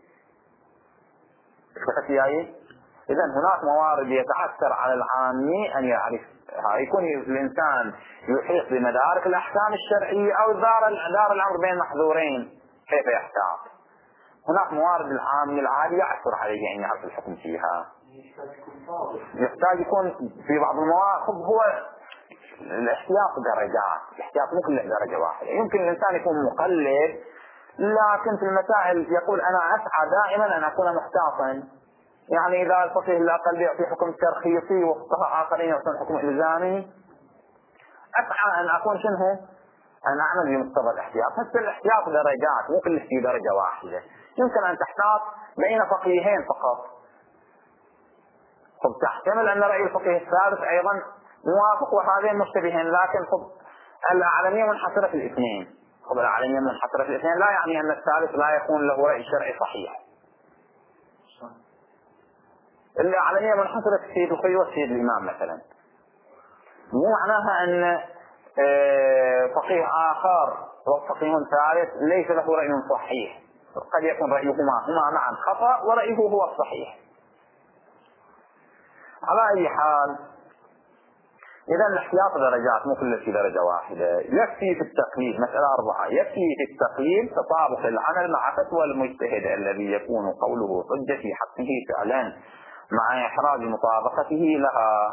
فقط ياي. إذا هناك موارد يتعثر على العامي أن يعرف، يكون الإنسان يحيط بمدارك الأحكام الشرعية أو دار دار الأمر بين محظورين كيف يحتاط. هناك موارد العامي العادي يعثر عليه أن يعرف الحكم فيها، يحتاج يكون في بعض المواقف. هو الاحتياط درجات، الاحتياط مو كله درجة واحدة. يمكن الإنسان يكون مقلد لكن في المسائل يقول أنا أسعى دائما أن أكون محتاطا، يعني إذا الفقيه الأقل يعطي حكم ترخيصي وفقهاء آخرين يعطون حكم إلزامي، أسعى أن أكون شنو؟ أن أعمل بمقتضى الاحتياط. بس الاحتياط درجات، مو كل شيء درجة واحدة. يمكن أن تحتاط بين فقيهين فقط، خب تحتمل أن رأي الفقيه الثالث أيضا موافق وهذين مشتبهين، لكن خب الأعلمية منحصرة في الاثنين. قبل العالمية منحصرة في الاثنين لا يعني أن الثالث لا يكون له رأي شرعي صحيح. العالمية منحصرة في السيد الخوئي والسيد الإمام مثلا، مو معناها أن فقيه آخر وفقيه ثالث ليس له رأي صحيح، قد يكون رأيهما هما معا خطأ ورأيه هو الصحيح. على أي حال إذا الاحتياط درجات، مو كل شيء درجة واحدة. يكفي في التقليد مسألة أربعة، يكفي في التقليد تطابق العمل مع فتوى المجتهد الذي يكون قوله حجة في حقه فعلا مع إحراج مطابقته لها.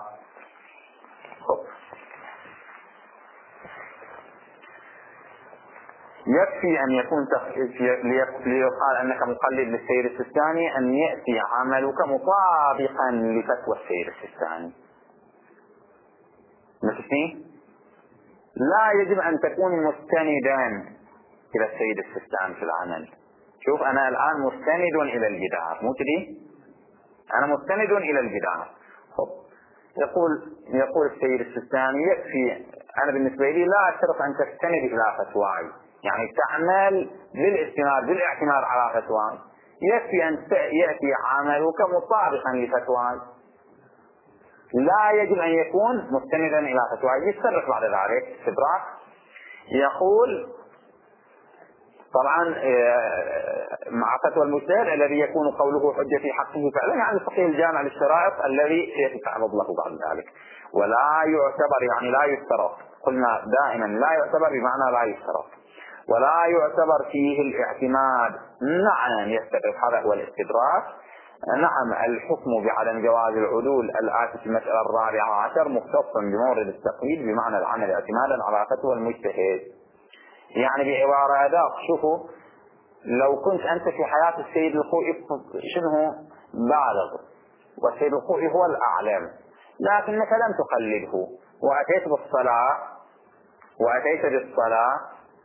يكفي أن يكون ليقال أنك مقلد للسيد السيستاني أن يأتي عملك مطابقا لفتوى السيد السيستاني. مثلي لا يجب أن تكون مستندا إلى السيد السيستاني في العمل. شوف أنا الآن مستند إلى الجدار، مو كذي؟ أنا مستند إلى الجدار. يقول يقول السيد السيستاني يكفي، أنا بالنسبة لي لا أشترط أن تستند إلى فتواي، يعني تعمل بالاستناد بالاعتماد على فتواي، يكفي أن يأتي عملك مطابقا لفتواي، لا يجب أن يكون مستندا إلى فتواي. يصرح بعد ذلك استدراك، يقول طبعا مع فتوى المجتهد الذي يكون قوله حجة في حقه فعلا، يعني الفقيه الجامع للشرائط الذي يتعرض له بعد ذلك. ولا يعتبر يعني لا يشترط، قلنا دائما لا يعتبر بمعنى لا يشترط، ولا يعتبر فيه الاعتماد. نعم يستدرك، هذا هو الاستدراك. نعم الحكم بعدم جواز العدول الآتي في المسألة الرابعة عشر مختص بمورد التقليد بمعنى العمل اعتمادا على فتوى المجتهد. يعني بعبارة أداق، شوفوا لو كنت أنت في حياة السيد الخوئي شنو بالغ، والسيد الخوئي هو الأعلم، لكنك لم تقلده وأتيت بالصلاة وأتيت بالصلاة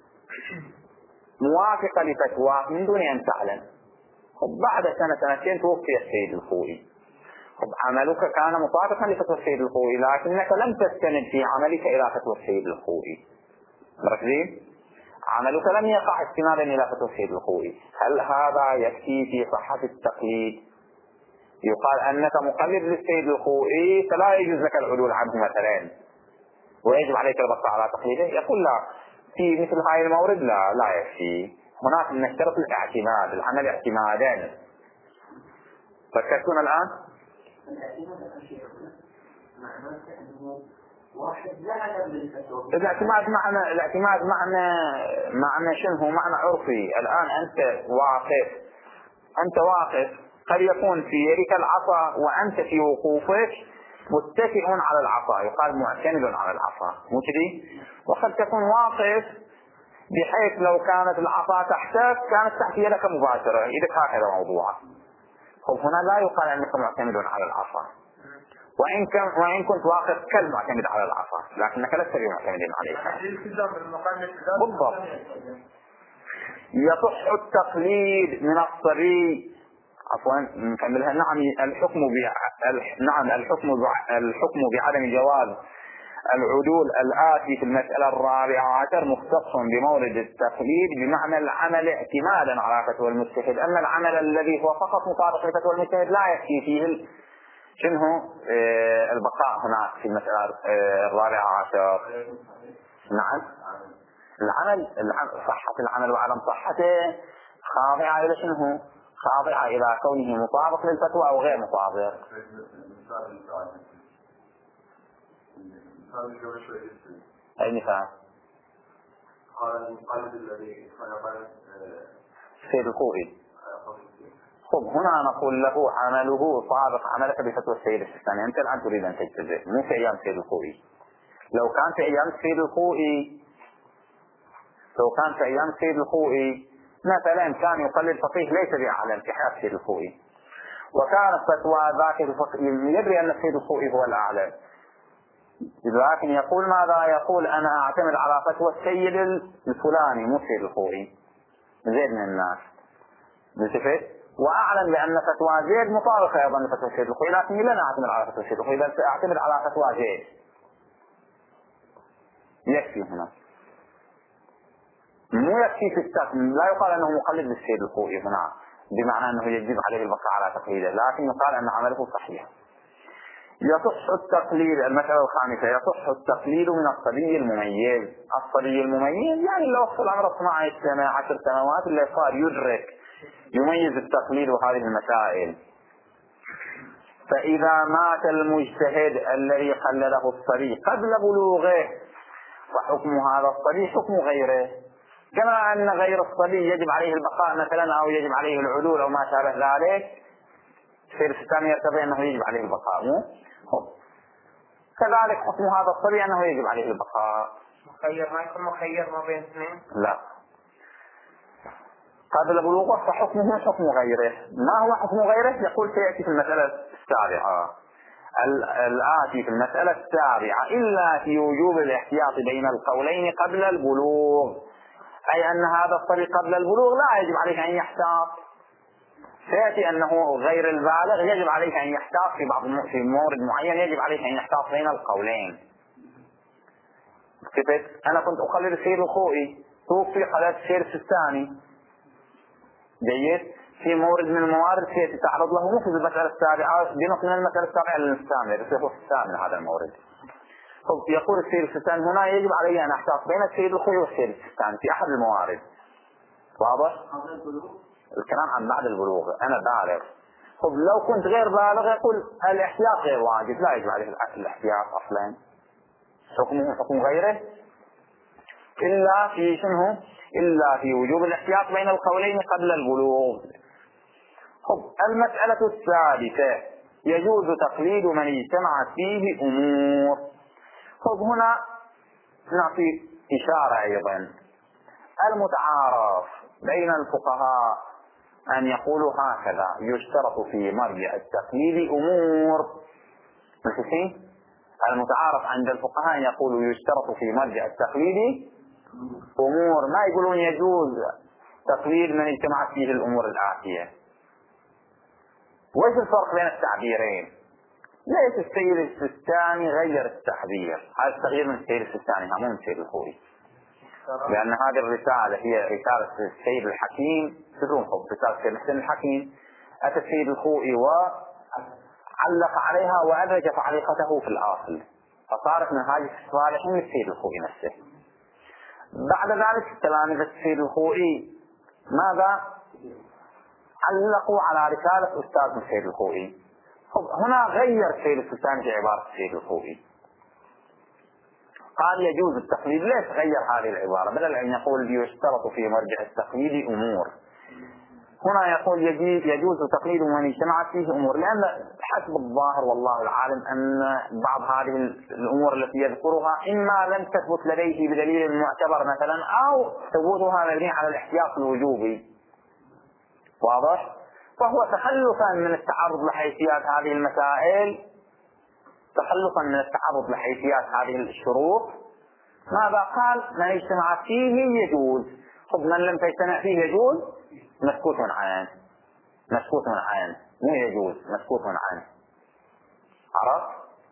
موافقة لفتوى من دون أن تعلم، بعد سنة سنتين توفي السيد الخوئي، عملك كان مطابقا لفتوى السيد الخوئي لكنك لم تستند في عملك إلى فتوى السيد الخوئي. مركزين؟ عملك لم يقع استنادا إلى فتوى السيد الخوئي. هل هذا يكفي في صحة التقليد؟ يقال أنك مقلد للسيد الخوئي فلا يجوز لك العدول عنه مثلا ويجب عليك البقاء على تقليده؟ يقول لا، في مثل هاي المورد لا لا يكفي، هناك نشترط الاعتماد، العمل اعتمادا. فكرتون الآن؟ الاعتماد معنى الاعتماد معنى معنى شنو؟ معنى عرفي. الآن أنت واقف أنت واقف قد يكون في يدك العصا وأنت في وقوفك متكئ على العصا، يقال معتمد على العصا، مو كذي؟ وقد تكون واقف بحيث لو كانت العصا تحتك كانت تحت يدك مباشرة، يدك هكذا موضوعة. خب هنا لا يقال أنك معتمد على العصا، وإن كان وإن كنت واقف كالمعتمد على العصا لكنك لست بمعتمد عليها. بالضبط. يصح التقليد من الصبي، عفوا نكملها. نعم الحكم ب... نعم الحكم ب... الحكم بعدم جواز العدول الآتي في المسألة الرابعة عشر مختص بمورد التقليد بمعنى العمل اعتمادا على فتوى المجتهد. أما العمل الذي هو فقط مطابق لفتوى المجتهد لا يكفي فيه شنو آه البقاء هناك في المسألة آه الرابعة عشر. نعم العمل صحة العمل وعدم صحته خاضعة إلى شنو؟ خاضعة إلى كونه مطابق للفتوى أو غير مطابق. أي مثال؟ قال المقلد الذي قال سيد الخوئي. خب هنا نقول له عمله طابق عملك بفتوى السيد السيستاني. أنت الآن تريد أن تجتزئ، مو في أيام سيد الخوئي. لو كان في أيام سيد الخوئي لو كان في أيام سيد الخوئي مثلا كان يقلد فقيه ليس بأعلم في حياة سيد الخوئي، وكانت فتوى ذاك الفقيه يدري أن السيد الخوئي هو الأعلم، لكن يقول ماذا؟ يقول أنا أعتمد على فتوى السيد الفلاني مو السيد الخوئي، زيد من الناس بالتفت، وأعلم بأن فتوى زيد مطابقة أيضا لفتوى السيد الخوئي، لكني لن أعتمد على فتوى السيد الخوئي بل سأعتمد على فتوى زيد. يكفي هنا. مو يكفي في التقليد، لا يقال أنه مقلد للسيد الخوئي هنا بمعنى أنه يجب عليه البقاء على تقليده، لكن يقال أن عمله صحيح. يصح التقليد. المسألة الخامسة: يصح التقليد من الصبي المميز. الصبي المميز يعني اللي وصل عمره اثنتا عشرة سنة عشر سنوات، اللي صار يدرك يميز التقليد وهذه المسائل. فإذا مات المجتهد الذي قلده الصبي قبل بلوغه فحكم هذا الصبي حكم غيره، كما أن غير الصبي يجب عليه البقاء مثلا أو يجب عليه العدول أو ما شابه ذلك. السيد السيستاني يرتضي أنه يجب عليه البقاء، مو كذلك حكم هذا الصبي أنه يجب عليه البقاء. مخير ما يكون مخير ما بين اثنين؟ لا، قبل بلوغه فحكمه حكم غيره. ما هو حكم غيره؟ يقول سيأتي في المسألة السابعة. الآتي في المسألة السابعة: إلا في وجوب الاحتياط بين القولين قبل البلوغ، أي أن هذا الصبي قبل البلوغ لا يجب عليه أن يحتاط. سيأتي أنه غير البالغ يجب عليه أن يحتاط في بعض في مورد معين، يجب عليه أن يحتاط بين القولين. كتبت أنا كنت أقلد السيد الخوئي، توفي قلد السيد السيستاني، جيد، في مورد من الموارد سيأتي تعرض له مو في المسألة السابعة، بنص من المسألة السابعة للمستعمل يصير الثامن هذا المورد. يقول السيد السيستاني هنا يجب علي أن أحتاط بين السيد الخوئي والسيد السيستاني في أحد الموارد. واضح؟ الكلام عن بعد البلوغ. أنا بالغ، طب لو كنت غير بالغ يقول الاحتياط غير واجب، لا يجب عليه الاحتياط أصلا، حكمه حكم غيره، إلا في شنو؟ إلا في وجوب الاحتياط بين القولين قبل البلوغ. طب المسألة الثالثة: يجوز تقليد من اجتمعت فيه أمور. طب هنا نعطي إشارة أيضا. المتعارف بين الفقهاء أن يقولوا هكذا: يشترط في مرجع التقليد أمور. مثل المتعارف عند الفقهاء أن يقولوا يشترط في مرجع التقليد أمور، ما يقولون يجوز تقليد من اجتمعت فيه الأمور الآتية. وإيش الفرق بين التعبيرين؟ ليس السيد السيستاني غير التعبير، هذا التغيير من السيد السيستاني مو من السيد الخوئي، لأن هذه الرسالة هي رسالة السيد الحكيم، تدرون خب رسالة السيد الحسين الحكيم، أتى السيد الخوئي وعلق عليها وأدرج تعليقته في الآصل، فصارت من هذه الصالحين السيد الخوئي نفسه. بعد ذلك تلاميذ السيد الخوئي ماذا؟ علقوا على رسالة أستاذ السيد الخوئي. هنا غير السيد السيستاني في عبارة السيد الخوئي، قال يجوز التقليد. ليش غير هذه العبارة؟ بدل أن يقول يشترط في مرجع التقليد أمور، هنا يقول يجوز تقليد من اجتمعت فيه أمور، لأن حسب الظاهر والله العالم أن بعض هذه الأمور التي يذكرها إما لم تثبت لديه بدليل معتبر مثلا، أو ثبوتها مبني على الاحتياط الوجوبي. واضح؟ فهو تخلصا من التعرض لحيثيات هذه المسائل، تخلصا من التعرض لحيثيات هذه الشروط، ماذا قال؟ من اجتمع فيه يجوز. خب من لم تجتمع فيه يجوز مسكوت عنه، مسكوت عنه، مو يجوز مسكوت عنه. عرفت؟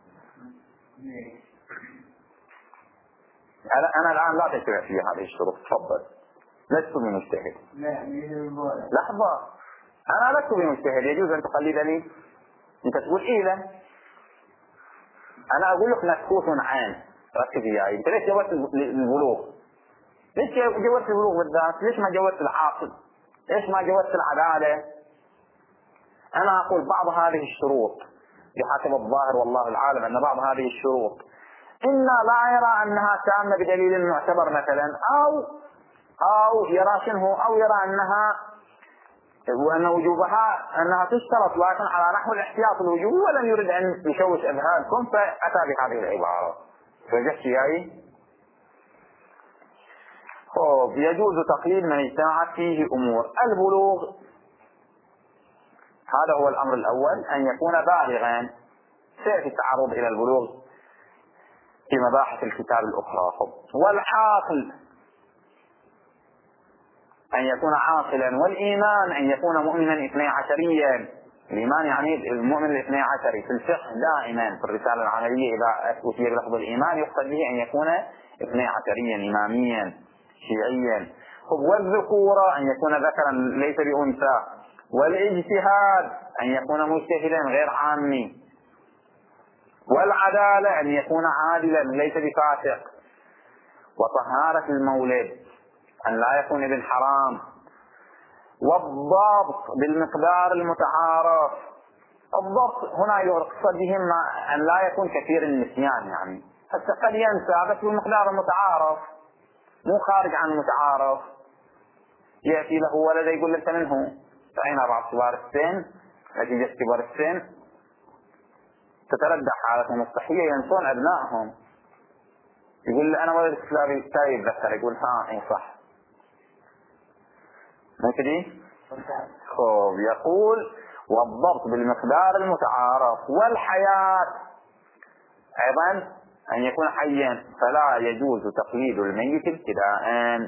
أنا الآن لا تجتمع فيه هذه الشروط، تفضل. لست بمجتهد. لحظة، أنا لست بمجتهد، يجوز أن تقلدني؟ أنت تقول إيه له؟ أنا أقول لك مسكوت عنه، ركز وياي. أنت ليش جوزت البلوغ؟ ليش جوزت البلوغ بالذات؟ ليش ما جوزت العاقل؟ ليش ما جوزت العدالة؟ أنا أقول بعض هذه الشروط بحسب الظاهر والله العالم أن بعض هذه الشروط إما لا يرى أنها تامة بدليل معتبر مثلا، أو أو يرى شنو، أو يرى أنها وأن وجوبها أنها تشترط لكن على نحو الاحتياط الوجوب، ولم يرد أن يشوش أذهانكم فأتى بهذه العبارة. فجأت ياي خب يجوز تقليد من اجتمعت فيه أمور. البلوغ هذا هو الأمر الأول، أن يكون بالغا. سيأتي التعرض إلى البلوغ في مباحث الكتاب الأخرى. خب والعاقل أن يكون عاقلا، والإيمان أن يكون مؤمنا اثني عشريا. الإيمان يعني المؤمن الاثني عشري في الفقه دائما في الرسالة العملية إذا أتي بلفظ الإيمان يقصد به أن يكون اثني عشريا إماميا شيعيا. والذكورة أن يكون ذكرا ليس بأنثى، والاجتهاد أن يكون مجتهدا غير عامي، والعدالة أن يكون عادلا ليس بفاسق، وطهارة المولد أن لا يكون ابن حرام، والضبط بالمقدار المتعارف. الضبط هنا يقصد بهم أن لا يكون كثير النسيان، يعني حتى قد ينسى بس بالمقدار المتعارف، مو خارج عن المتعارف. يأتي له ولد يقول لك منه فأين أربعة كبار السن، نتيجة كبار السن تتردع حالتهم الصحية، ينسون أبنائهم. يقول لي أنا ولد كلابي تايب ذكر، يقول ها إيه صح مو كذي. خوب يقول والضبط بالمقدار المتعارف، والحياة أيضا أن يكون حيا، فلا يجوز تقليد الميت ابتداء.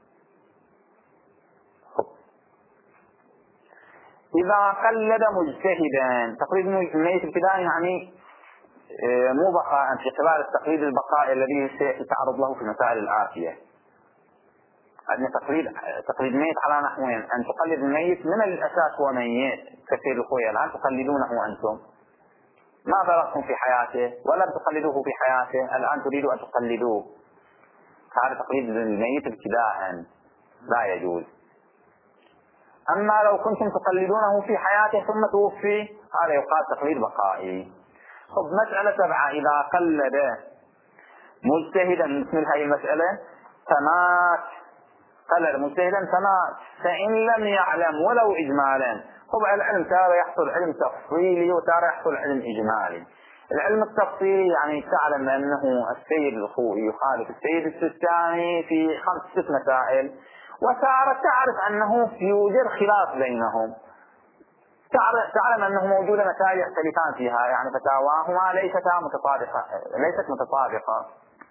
إذا قلد مجتهدا، تقليد الميت ابتداء يعني مو بقاء في قبال التقليد البقاء الذي سيتعرض له في المسائل الآتية. أن تقليد تقليد ميت على نحوين: أن تقلد الميت من الأساس هو ميت كثير الخوية، الآن تقلدونه أنتم، ما بلغتم في حياته ولم تقلدوه في حياته، الآن تريدوا أن تقلدوه. هذا تقليد الميت ابتداء لا يجوز. أما لو كنتم تقلدونه في حياته ثم توفي، هذا يقال تقليد بقائي. طب مسألة سبعة: إذا قلد مجتهدا، مثل هذه المسألة فمات، قلد مجتهدا فمات، فإن لم يعلم ولو إجمالا. طب العلم تارة يحصل علم تفصيلي وتارة يحصل علم إجمالي. العلم التفصيلي يعني تعلم أنه السيد الخوئي يخالف السيد السستاني في خمس ست مسائل، وتارة تعرف أنه يوجد خلاف بينهم، تعلم أنه موجودة مسائل يختلفان فيها، يعني فتاواهما ليستا متطابقة، ليست متطابقة.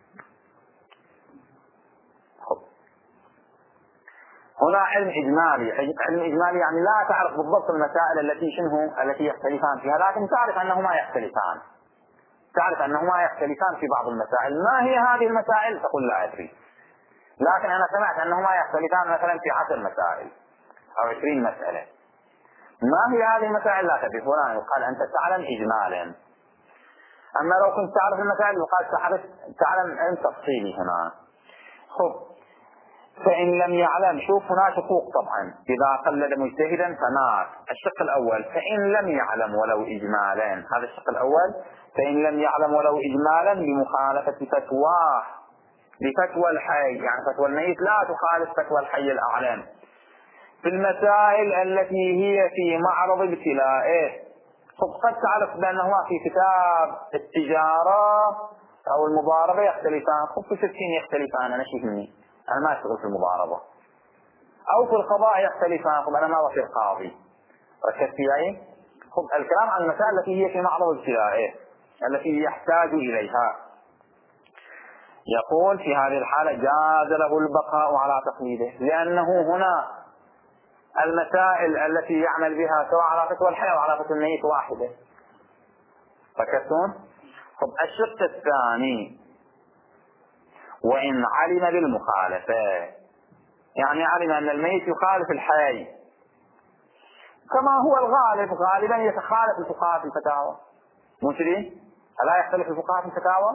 هنا علم إجمالي، علم إجمالي يعني لا تعرف بالضبط المسائل التي شنه التي يختلفان فيها، لكن تعرف أنهما يختلفان، تعرف أنهما يختلفان في بعض المسائل. ما هي هذه المسائل؟ تقول لا أدري، لكن أنا سمعت أنهما يختلفان مثلا في عشر مسائل أو عشرين مسألة. ما هي هذه المسائل؟ لا تدري. فلان يقال أنت تعلم إجمالا. أما لو كنت تعرف المسائل يقال تعرف تعلم علم تفصيلي. هنا خب فإن لم يعلم، شوف هنا شقوق طبعا. إذا قلد مجتهدا فمات، الشق الأول فإن لم يعلم ولو إجمالا، هذا الشق الأول. فإن لم يعلم ولو إجمالا بمخالفة فتواه لفتوى الحي، يعني فتوى الميت لا تخالف فتوى الحي الأعلم في المسائل التي هي في معرض ابتلائه. قد تعرف بأنه في كتاب التجارة أو المضاربة يختلفان، خب في ستين يختلفان، أنا شيء مني أنا ما أشتغل في المضاربة. أو في القضاء يختلفان، خب أنا ما بصير قاضي. ركزت في أي؟ خب الكلام عن المسائل التي هي في معرض ابتلائه التي يحتاج إليها. يقول في هذه الحالة جاز له البقاء على تقليده، لأنه هنا المسائل التي يعمل بها سواء على فتوى الحي أو على فتوى الميت واحدة. فكرتون؟ طب الشق الثاني: وإن علم بالمخالفة، يعني علم أن الميت يخالف الحي كما هو الغالب، غالبا يتخالف الفقهاء في الفتاوى، مو كذي؟ ألا يختلف الفقهاء في الفتاوى؟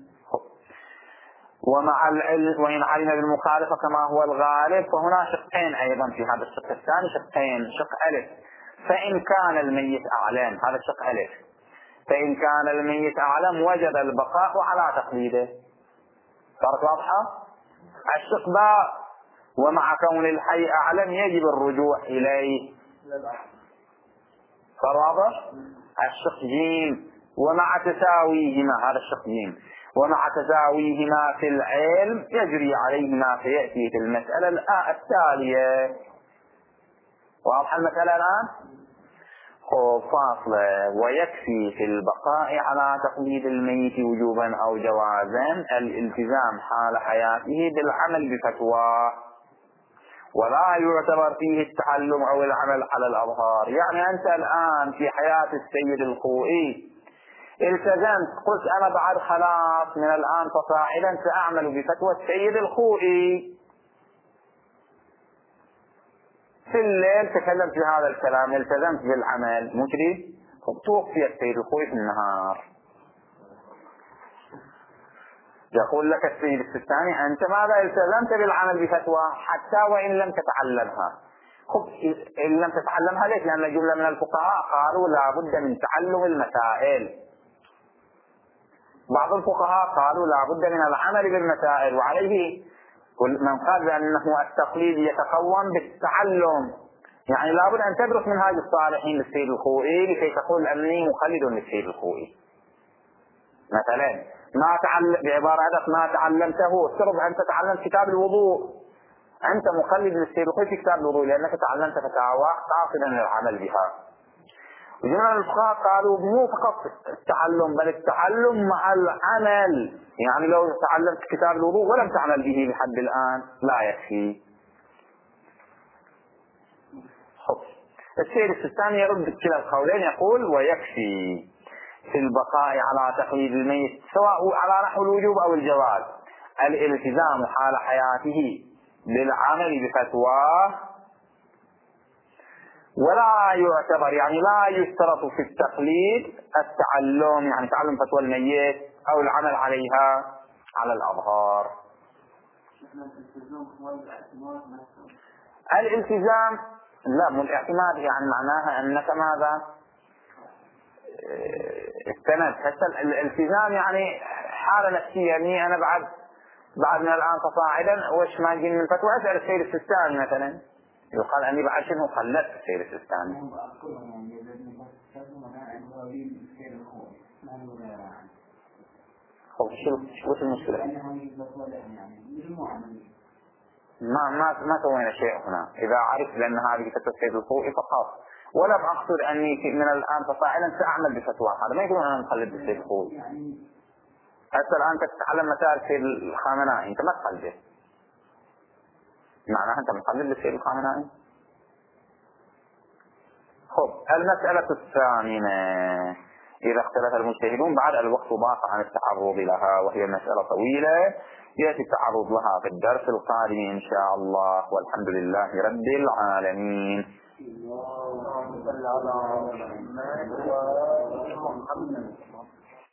ومع العلم وإن علم بالمخالفة كما هو الغالب، فهنا شقين أيضا في هذا الشق الثاني، شقين. شق ألف: فإن كان الميت أعلم، هذا الشق ألف. فإن كان الميت أعلم وجب البقاء على تقليده. صارت واضحة؟ الشق باء: ومع كون الحي أعلم يجب الرجوع إليه. صار واضح؟ الشق جيم: ومع تساويهما، هذا الشق جيم: ومع تساويهما في العلم يجري عليهما فيأتي في المسألة التالية. واضح المسألة الآن؟ فاصلة: ويكفي في البقاء على تقليد الميت وجوبا أو جوازا الالتزام حال حياته بالعمل بفتواه، ولا يعتبر فيه التعلم أو العمل على الأظهار. يعني أنت الآن في حياة السيد الخوئي التزمت، قلت أنا بعد خلاص من الآن فصاعدا سأعمل بفتوى السيد الخوئي، في الليل تكلمت بهذا الكلام، التزمت بالعمل، مو كذي؟ توفي السيد الخوئي في النهار. يقول لك السيد السيستاني أنت ماذا التزمت بالعمل بفتوى حتى وإن لم تتعلمها. خب إن لم تتعلمها ليش؟ لأن جملة من الفقهاء قالوا لا بد من تعلم المسائل. بعض الفقهاء قالوا لا بد من العمل بالمسائل، وعليه من قال بأنه التقليد يتقوم بالتعلم، يعني لا بد أن تدرس منهاج الصالحين للسيد الخوئي لكي تقول أني مقلد للسيد الخوئي. مثلا ما تعلم بعبارة أدق ما تعلمته، افترض أن تتعلم كتاب الوضوء، أنت مقلد للسيد الخوئي في كتاب الوضوء لأنك تعلمت فتاوى قاصدا للعمل بها. وجماعة الفقهاء قالوا مو فقط التعلم بل التعلم مع العمل، يعني لو تعلمت كتاب الوضوء ولم تعمل به لحد الآن لا يكفي. السيد السيستاني يرد كلا القولين، يقول ويكفي في البقاء على تقليد الميت سواء على نحو الوجوب أو الجواز الالتزام حال حياته بالعمل بفتواه، ولا يعتبر يعني لا يشترط في التقليد التعلم، يعني تعلم فتوى الميت أو العمل عليها على الأظهار. الالتزام لا، مو الاعتماد، يعني معناها أنك ماذا استند. حتى الالتزام يعني حالة نفسية، يعني أنا بعد بعد من الآن فصاعدا وش ما جين من فتوى أسأل السيد السيستاني مثلا، يقال أني بعد شنو قلت السيد السيستاني. خب شو شو المشكلة؟ ما ما ما سوينا شيء هنا. إذا عرفت بأن هذه فتوى السيد الخوئي فقط، ولم أقصد أني من الآن فصاعدا سأعمل بفتوى، هذا ما يكون أنا مقلد بالسيد الخوئي. حتى الآن تتعلم مسائل السيد الخامنائي أنت ما تقلده، معناها أنت مقلد بالسيد الخامنائي. خب المسألة الثامنة إذا اختلف المجتهدون بعد الوقت ضاق عن التعرض لها، وهي مسألة طويلة يأتي التعرض لها في الدرس القادم إن شاء الله، والحمد لله رب العالمين. اللهم صل على محمد.